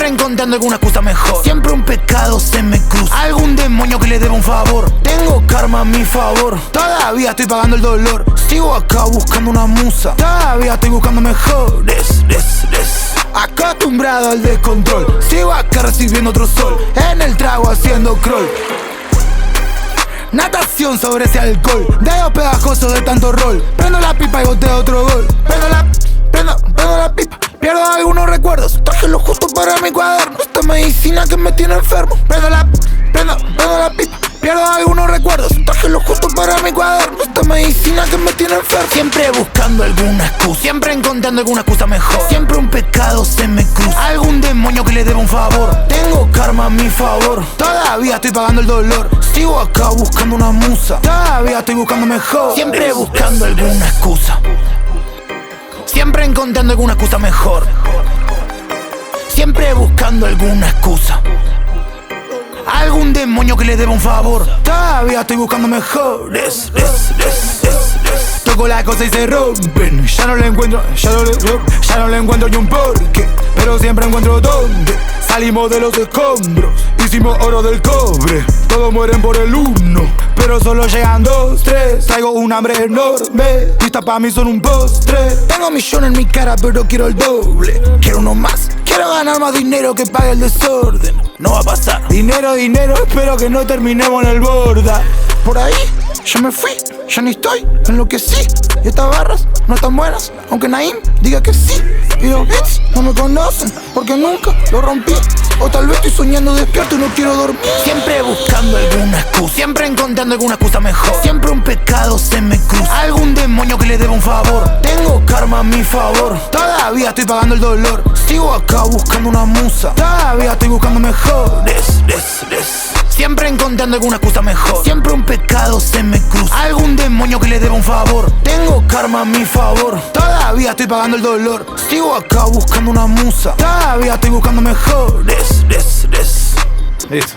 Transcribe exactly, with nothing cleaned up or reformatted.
Siempre encontrando alguna excusa mejor. Siempre un pecado se me cruza, algún demonio que le deba un favor. Tengo karma a mi favor, todavía estoy pagando el dolor. Sigo acá buscando una musa, todavía estoy buscando mejores. Des, des. Acostumbrado al descontrol, sigo acá recibiendo otro sol. En el trago haciendo crawl. Natación sobre ese alcohol, dedos pegajosos de tanto rol. Prendo la pipa y boteo otro gol. Prendo la, prendo, prendo la pipa. Pierdo algunos recuerdos, traje lo justo para mi cuaderno. Esta medicina que me tiene enfermo. Prendo la, prendo, prendo la pipa. Pierdo algunos recuerdos, traje lo justo para mi cuaderno. Esta medicina que me tiene enfermo. Siempre buscando alguna excusa, siempre encontrando alguna excusa mejor. Siempre un pecado se me cruza, algún demonio que le deba un favor. Tengo karma a mi favor, todavía estoy pagando el dolor. Sigo acá buscando una musa, todavía estoy buscando mejor. Siempre buscando alguna excusa, siempre encontrando alguna excusa mejor. Siempre buscando alguna excusa, algún demonio que le deba un favor. Todavía estoy buscando mejores. Des, des, des, des. Toco la cosa y se rompen. Ya no le encuentro, ya no le, ya no le encuentro ni un porqué, pero siempre encuentro dónde. Salimos de los escombros, hicimos oro del cobre. Todos mueren por el uno, pero solo llegan dos, tres. Traigo un hambre enorme, vista pa' mí son un postre. Tengo millones en mi cara pero quiero el doble. Quiero uno más, quiero ganar más dinero que pague el desorden. No va a pasar. Dinero, dinero, espero que no terminemos en el borda. Por ahí, ya me fui, ya ni estoy, enloquecí. Y estas barras no están buenas, aunque Naim diga que sí. Y los beats no me conocen, porque nunca lo rompí. O tal vez estoy soñando despierto y no quiero dormir. Siempre buscando alguna excusa, siempre encontrando alguna excusa mejor. Siempre un pecado se me cruza, algún demonio que le deba un favor. Tengo karma a mi favor, todavía estoy pagando el dolor. Sigo acá buscando una musa, todavía estoy buscando mejores. Des, des. Siempre encontrando alguna excusa mejor. Siempre un pecado se me cruza, algún demonio que le deba un favor. Tengo karma a mi favor, todavía estoy pagando el dolor. Sigo acá buscando una musa, todavía estoy buscando mejores. Des, des. Listo.